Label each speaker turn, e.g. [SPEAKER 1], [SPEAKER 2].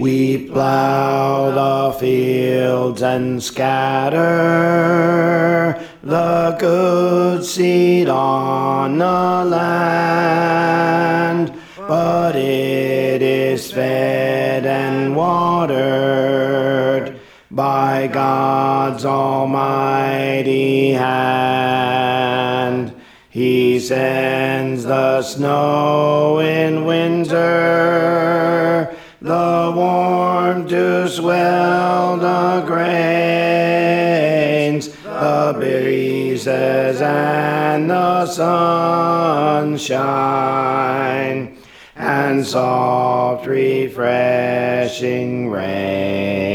[SPEAKER 1] We plow the fields and scatter the good seed on the land, but it is fed and watered by God's almighty hand. He sends the snow in winter, the warmth to swell the grains, the breezes and the sunshine, and soft refreshing rain.